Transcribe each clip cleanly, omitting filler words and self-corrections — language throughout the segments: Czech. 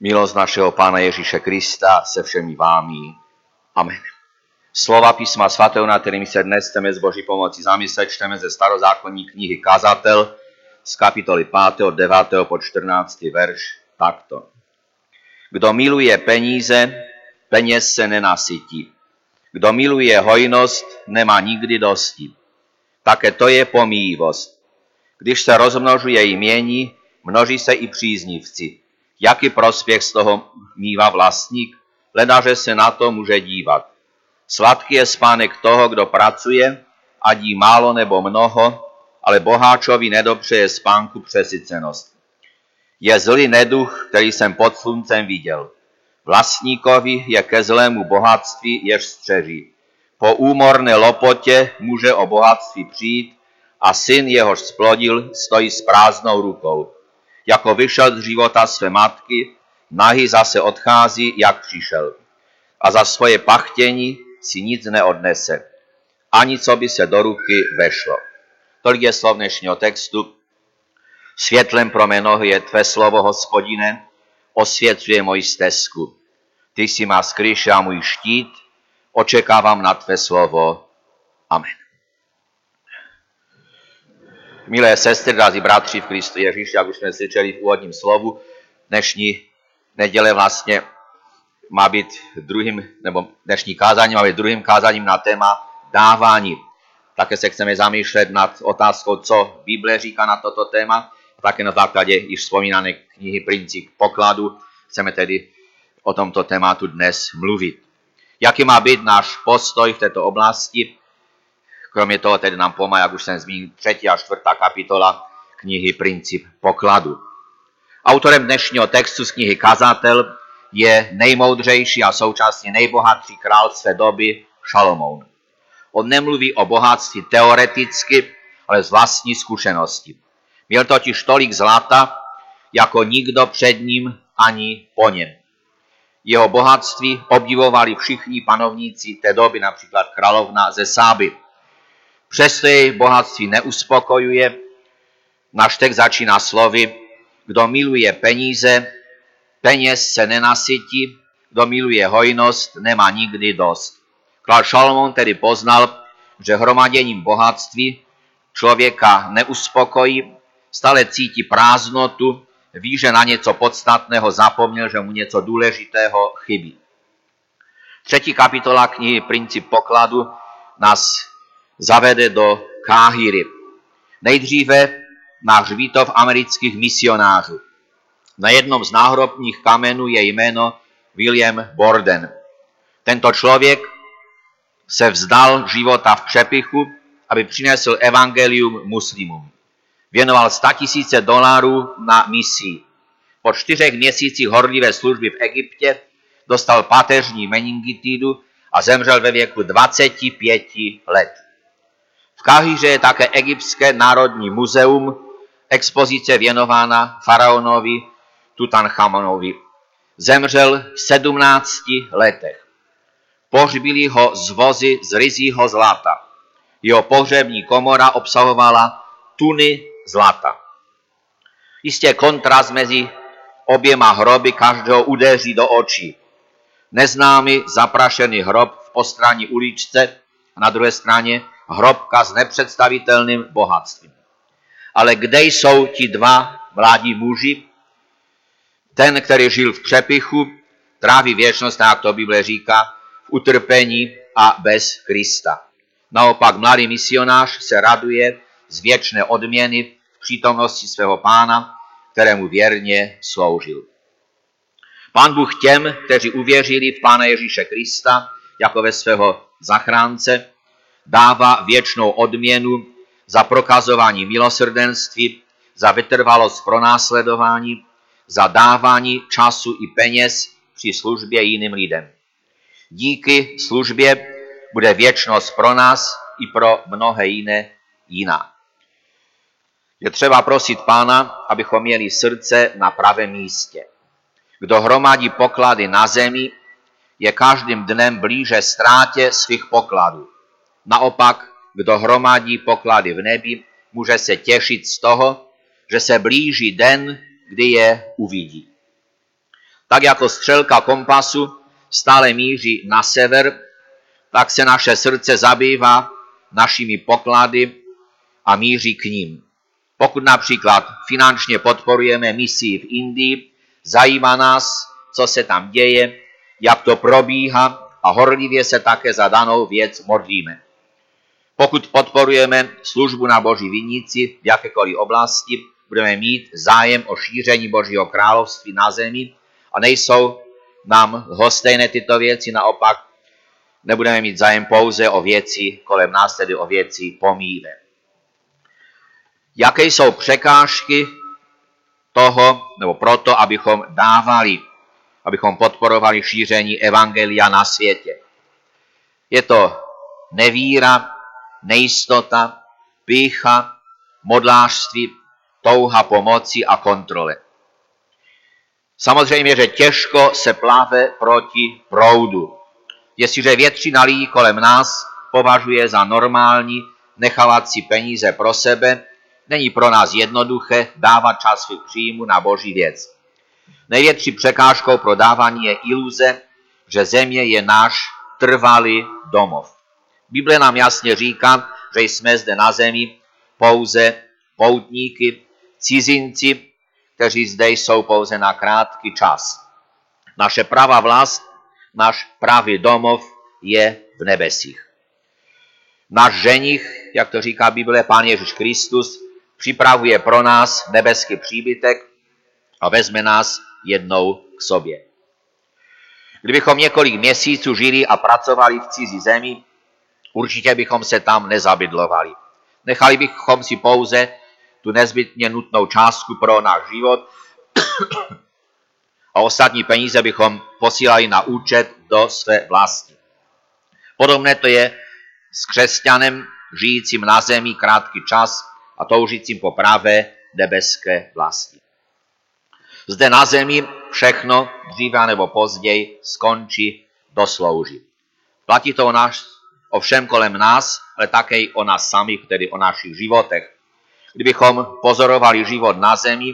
Milosť našeho Pána Ježíše Krista se všemi vámi. Amen. Slova písma svatého, na kterými se dnes chceme z Boží pomoci zamyslet, čteme ze starozákonní knihy Kazatel z kapitoly 5. od 9. po 14. verš takto. Kdo miluje peníze, peněz se nenasytí. Kdo miluje hojnost, nemá nikdy dosti. Také to je pomíjivost. Když se rozmnožuje jmění, množí se i příznivci. Jaký prospěch z toho mívá vlastník? Ledaže se na to může dívat. Sladký je spánek toho, kdo pracuje, ať jí málo nebo mnoho, ale boháčovi nedopřeje spánku přesycenost. Je zlý neduch, který jsem pod sluncem viděl. Vlastníkovi je ke zlému bohatství, jež střeží. Po úmorné lopotě může o bohatství přijít a syn, jehož splodil, stojí s prázdnou rukou. Jako vyšel z života své matky, nahý zase odchází, jak přišel. A za svoje pachtění si nic neodnese. Ani co by se do ruky vešlo. Tolik je slov dnešního textu. Světlem pro mé nohy je tvé slovo, Hospodine, osvěcuje moji stezku. Ty jsi má skryš a můj štít, očekávám na tvé slovo. Amen. Milé sestry, drazí bratři v Kristu Ježíši, jak už jsme slyšeli v úvodním slovu, dnešní neděle vlastně má být dnešní kázání má být druhým kázáním na téma dávání. Také se chceme zamýšlet nad otázkou, co Bible říká na toto téma. Také na základě již vzpomínané knihy Princip pokladu chceme tedy o tomto tématu dnes mluvit. Jaký má být náš postoj v této oblasti? Kromě toho tedy nám pomáhá, jak už jsem zmínil, 3. a 4. kapitola knihy Princip pokladu. Autorem dnešního textu z knihy Kazatel je nejmoudřejší a současně nejbohatší král své doby Šalomoun. On nemluví o bohatství teoreticky, ale z vlastní zkušenosti. Měl totiž tolik zlata, jako nikdo před ním ani po něm. Jeho bohatství obdivovali všichni panovníci té doby, například královna ze Sáby. Přesto jej bohatství neuspokojuje. Náš text začíná slovy: kdo miluje peníze, peněz se nenasytí, kdo miluje hojnost, nemá nikdy dost. Král Šalomoun tedy poznal, že hromaděním bohatství člověka neuspokojí, stále cítí prázdnotu, ví, že na něco podstatného zapomněl, že mu něco důležitého chybí. 3. kapitola knihy Princip pokladu nás zavede do Káhiry. Nejdříve na hřbitov amerických misionářů. Na jednom z náhrobních kamenů je jméno William Borden. Tento člověk se vzdal života v přepichu, aby přinesl evangelium muslimům. Věnoval $100,000 na misii. Po 4 měsících horlivé služby v Egyptě dostal páteřní meningitidu a zemřel ve věku 25 let. V Káhiře je také Egyptské národní muzeum, expozice věnována faraonovi Tutanchamonovi. Zemřel v 17 letech. Pohřbili ho z vozy z ryzího zlata. Jeho pohřební komora obsahovala tuny zlata. Jistě kontrast mezi oběma hroby každého udeří do očí. Neznámý zaprašený hrob v postranní uličce a na druhé straně hrobka s nepředstavitelným bohatstvím. Ale kde jsou ti dva mladí muži? Ten, který žil v přepichu, tráví věčnost, jak to Bible říká, v utrpení a bez Krista. Naopak mladý misionář se raduje z věčné odměny v přítomnosti svého Pána, kterému věrně sloužil. Pán Bůh těm, kteří uvěřili v Pána Ježíše Krista jako ve svého zachránce, dává věčnou odměnu za prokazování milosrdenství, za vytrvalost pronásledování, za dávání času i peněz při službě jiným lidem. Díky službě bude věčnost pro nás i pro mnohé jiná. Je třeba prosit Pána, abychom měli srdce na pravém místě. Kdo hromadí poklady na zemi, je každým dnem blíže ztrátě svých pokladů. Naopak, kdo hromadí poklady v nebi, může se těšit z toho, že se blíží den, kdy je uvidí. Tak jako střelka kompasu stále míří na sever, tak se naše srdce zabývá našimi poklady a míří k ním. Pokud například finančně podporujeme misii v Indii, zajímá nás, co se tam děje, jak to probíhá a horlivě se také za danou věc modlíme. Pokud podporujeme službu na Boží vinici v jakékoliv oblasti, budeme mít zájem o šíření Božího království na zemi a nejsou nám lhostejné tyto věci, naopak nebudeme mít zájem pouze o věci kolem nás, tedy o věci pomíjivé. Jaké jsou překážky toho, nebo proto, abychom podporovali šíření evangelia na světě? Je to nevíra, nejistota, pýcha, modlářství, touha pomoci a kontrole. Samozřejmě, že těžko se plave proti proudu. Jestliže většina lidí kolem nás považuje za normální nechávat si peníze pro sebe, není pro nás jednoduché dávat čas svých příjmů na Boží věc. Největší překážkou pro dávání je iluze, že země je náš trvalý domov. Bible nám jasně říká, že jsme zde na zemi pouze poutníky, cizinci, kteří zde jsou pouze na krátký čas. Naše pravá vlast, náš pravý domov je v nebesích. Náš ženich, jak to říká Bible, Pán Ježíš Kristus, připravuje pro nás nebeský příbytek a vezme nás jednou k sobě. Kdybychom několik měsíců žili a pracovali v cizí zemi, určitě bychom se tam nezabydlovali. Nechali bychom si pouze tu nezbytně nutnou částku pro náš život a ostatní peníze bychom posílali na účet do své vlasti. Podobné to je s křesťanem žijícím na zemi krátký čas a toužícím po pravé nebeské vlasti. Zde na zemi všechno dříve nebo později skončí, doslouží. Platí to o všem kolem nás, ale také i o nás samých, tedy o našich životech. Kdybychom pozorovali život na zemi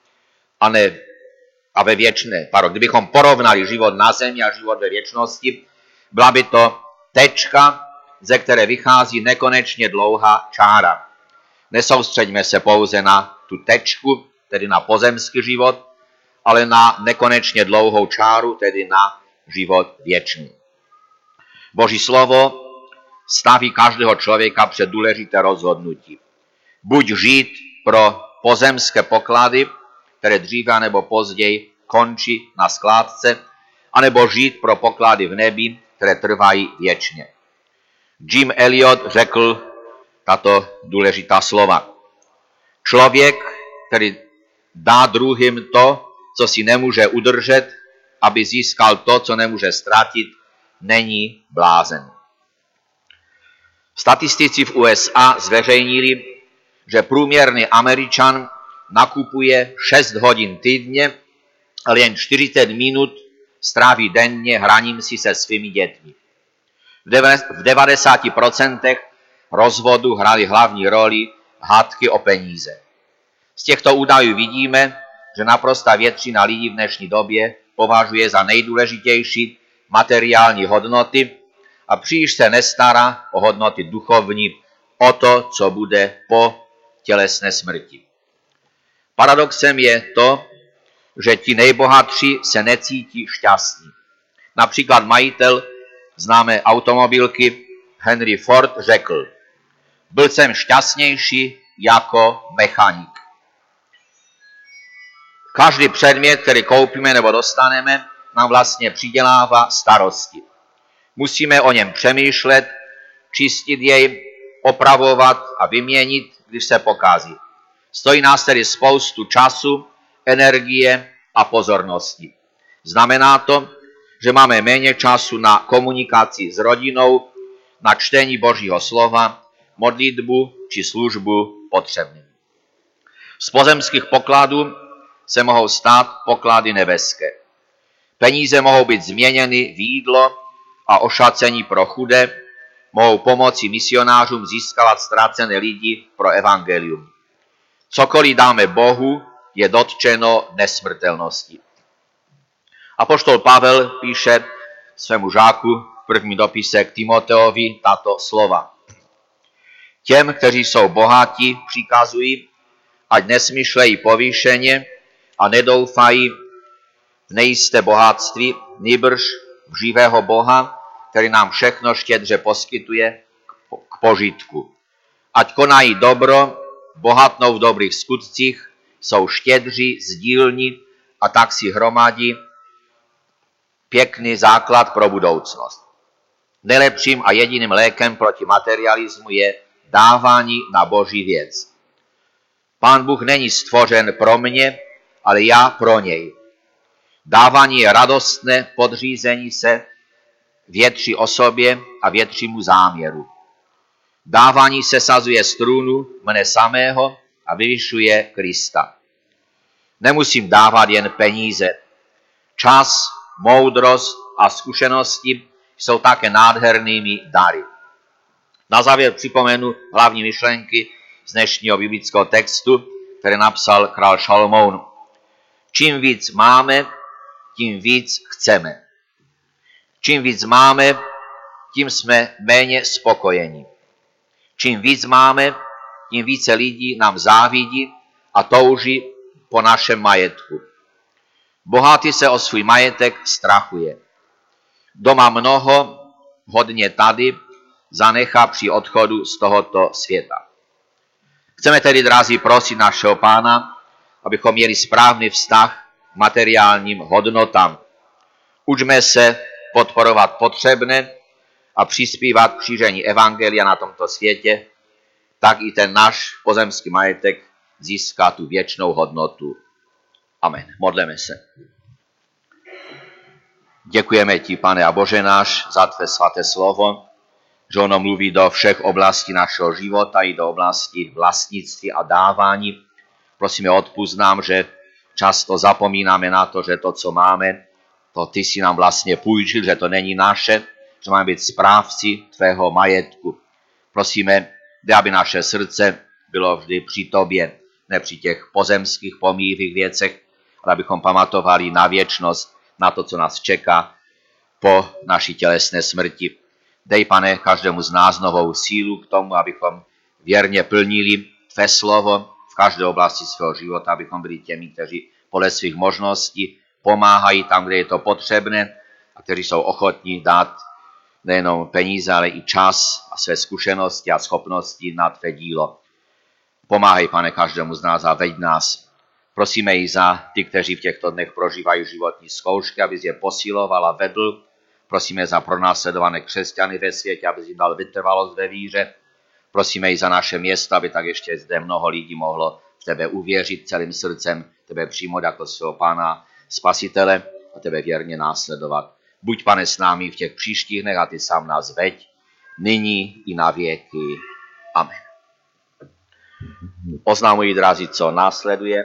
kdybychom porovnali život na zemi a život ve věčnosti, byla by to tečka, ze které vychází nekonečně dlouhá čára. Nesoustřeďme se pouze na tu tečku, tedy na pozemský život, ale na nekonečně dlouhou čáru, tedy na život věčný. Boží slovo staví každého člověka před důležité rozhodnutí. Buď žít pro pozemské poklady, které dříve nebo později končí na skládce, anebo žít pro poklady v nebi, které trvají věčně. Jim Elliot řekl tato důležitá slova. Člověk, který dá druhým to, co si nemůže udržet, aby získal to, co nemůže ztratit, není blázen. Statistici v USA zveřejnili, že průměrný Američan nakupuje 6 hodin týdně, ale jen 40 minut stráví denně hraním si se svými dětmi. V 90% rozvodu hraly hlavní roli hádky o peníze. Z těchto údajů vidíme, že naprostá většina lidí v dnešní době považuje za nejdůležitější materiální hodnoty a příliš se nestará o hodnoty duchovní, o to, co bude po tělesné smrti. Paradoxem je to, že ti nejbohatší se necítí šťastní. Například majitel známé automobilky Henry Ford řekl: byl jsem šťastnější jako mechanik. Každý předmět, který koupíme nebo dostaneme, nám vlastně přidělává starosti. Musíme o něm přemýšlet, čistit jej, opravovat a vyměnit, když se pokazí. Stojí nás tedy spoustu času, energie a pozornosti. Znamená to, že máme méně času na komunikaci s rodinou, na čtení Božího slova, modlitbu či službu potřebným. Z pozemských pokladů se mohou stát poklady nebeské. Peníze mohou být změněny v jídlo a ošacení pro chudé, mohou pomoci misionářům získávat ztracené lidi pro evangelium. Cokoliv dáme Bohu, je dotčeno nesmrtelností. Apoštol Pavel píše svému žáku v prvním dopise k Timoteovi tato slova. Těm, kteří jsou bohatí, přikazují, ať nesmyšlejí povýšeně a nedoufají v nejisté bohatství, nýbrž v živého Boha, který nám všechno štědře poskytuje k požitku. Ať konají dobro, bohatnou v dobrých skutcích, jsou štědří, sdílní a tak si hromadí pěkný základ pro budoucnost. Nejlepším a jediným lékem proti materialismu je dávání na Boží věc. Pán Bůh není stvořen pro mě, ale já pro něj. Dávání je radostné podřízení se větší osobě a většímu záměru. Dávání se sazuje z trůnu mne samého a vyvyšuje Krista. Nemusím dávat jen peníze. Čas, moudrost a zkušenosti jsou také nádhernými dary. Na závěr připomenu hlavní myšlenky z dnešního biblického textu, který napsal král Šalomoun. Čím víc máme, tím víc chceme. Čím víc máme, tím jsme méně spokojeni. Čím víc máme, tím více lidí nám závidí a touží po našem majetku. Bohatý se o svůj majetek strachuje. Kdo má mnoho, hodně tady, zanechá při odchodu z tohoto světa. Chceme tedy, drazí, prosit našeho Pána, abychom měli správný vztah k materiálním hodnotám. Učme se podporovat potřebné a přispívat k šíření evangelia na tomto světě, tak i ten náš pozemský majetek získá tu věčnou hodnotu. Amen. Modleme se. Děkujeme ti, Pane a Bože náš, za tvé svaté slovo, že ono mluví do všech oblastí našeho života i do oblasti vlastnictví a dávání. Prosíme, odpusť nám, že často zapomínáme na to, že to, co máme, to ty si nám vlastně půjčil, že to není naše, že máme být správci tvého majetku. Prosíme, aby naše srdce bylo vždy při tobě, ne při těch pozemských pomíjivých věcech, ale abychom pamatovali na věčnost, na to, co nás čeká po naší tělesné smrti. Dej, Pane, každému z nás novou sílu k tomu, abychom věrně plnili tvé slovo v každé oblasti svého života, abychom byli těmi, kteří podle svých možností pomáhají tam, kde je to potřebné a kteří jsou ochotní dát nejenom peníze, ale i čas a své zkušenosti a schopnosti na tvé dílo. Pomáhej, Pane, každému z nás a veď nás. Prosíme i za ty, kteří v těchto dnech prožívají životní zkoušky, aby je posiloval a vedl. Prosíme za pronásledované křesťany ve světě, aby jim dal vytrvalost ve víře. Prosíme i za naše město, aby tak ještě zde mnoho lidí mohlo v tebe uvěřit celým srdcem, tebe přijmout jako svého Pána, Spasitele a tebe věrně následovat. Buď, Pane, s námi v těch příštích dnech a ty sám nás veď, nyní i na věky. Amen. Oznamuji, drazí, co následuje.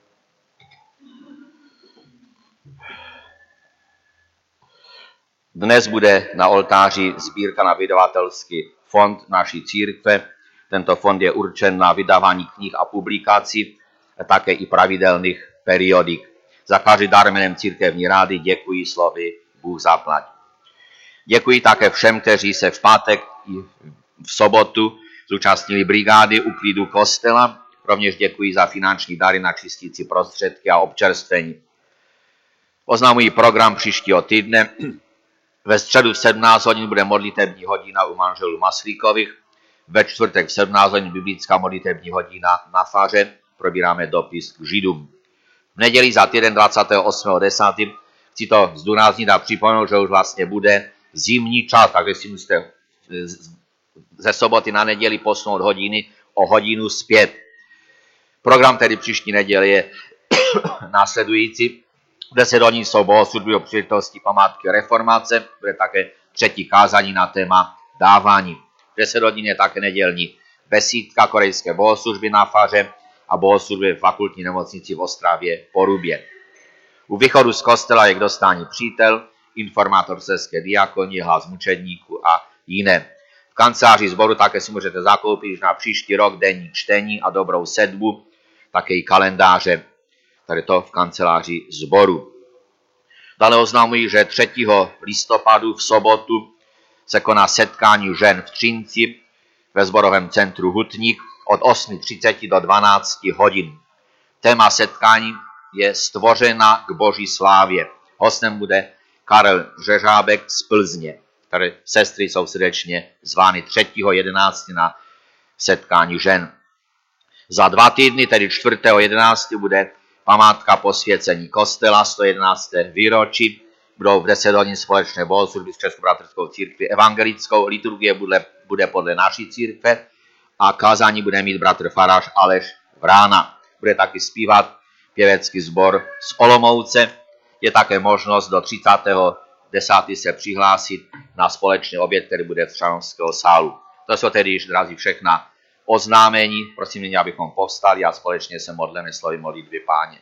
Dnes bude na oltáři sbírka na vydavatelský fond naší církve. Tento fond je určen na vydávání knih a publikací, také i pravidelných periodik. Za každý dar jménem církevní rády děkuji slovy Bůh zaplať. Děkuji také všem, kteří se v pátek i v sobotu zúčastnili brigády uklidu kostela. Rovněž děkuji za finanční dary na čistící prostředky a občerstvení. Oznamuji program příštího týdne. Ve středu v 17 hodin bude modlitební hodina u manželů Maslíkových. Ve čtvrtek v 17 hodin biblická modlitební hodina na faře. Probíráme dopis k Židům. V neděli za týden 28.10. chci to zdůraznit a připomenout, že už vlastně bude zimní čas, takže si musíte ze soboty na neděli posunout hodiny o hodinu zpět. Program tedy příští neděli je následující. 10 hodin jsou bohoslužby o příležitosti památky reformace, bude také třetí kázání na téma dávání. 10 hodin je také nedělní besídka korejské bohoslužby na faře a bohoslužby v fakultní nemocnici v Ostravě Porubě. U východu z kostela je k dostání přítel, informátor sestské diakonie, hlas mučedníku a jiné. V kanceláři sboru také si můžete zakoupit na příští rok denní čtení a dobrou sedbu, také i kalendáře, tady to v kanceláři sboru. Dále oznamují, že 3. listopadu v sobotu se koná setkání žen v Třinci ve sborovém centru Hutník od 8:30 do 12 hodin. Téma setkání je Stvořena k Boží slávě. Hostem bude Karel Řežábek z Plzně, které sestry jsou srdečně zvány 3.11. na setkání žen. Za 2 týdny, tedy 4.11. bude památka posvěcení kostela, 111. výročí. Budou v 10 hodin společné bohoslužby s Českobratrskou církví evangelickou. Liturgie bude podle naší církve a kázání bude mít bratr farář Aleš Vrána. Bude taky zpívat pěvecký sbor z Olomouce. Je také možnost do 30.10. se přihlásit na společný oběd, který bude v Šanovského sálu. To jsou tedy již, drazí, všechna oznámení. Prosím nyní, abychom povstali a společně se modleme slovy modlitby Páně.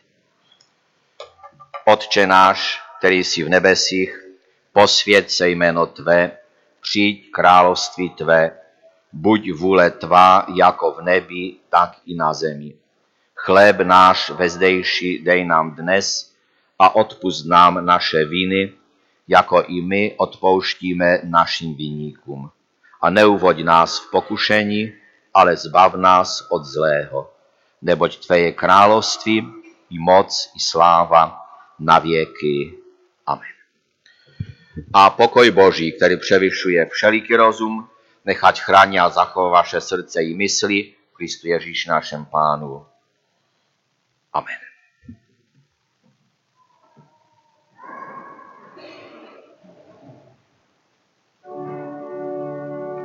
Otče náš, který jsi v nebesích, posvěť se jméno Tvé, přijď království Tvé, buď vůle Tvá jako v nebi, tak i na zemi. Chléb náš vezdejší dej nám dnes a odpusť nám naše viny, jako i my odpouštíme našim viníkům. A neuvoď nás v pokušení, ale zbav nás od zlého. Neboť Tvé je království, i moc, i sláva, na věky. Amen. A pokoj Boží, který převyšuje všeliký rozum, nechať chrání a zachová vaše srdce i mysli v Kristu Ježíši našem Pánu. Amen.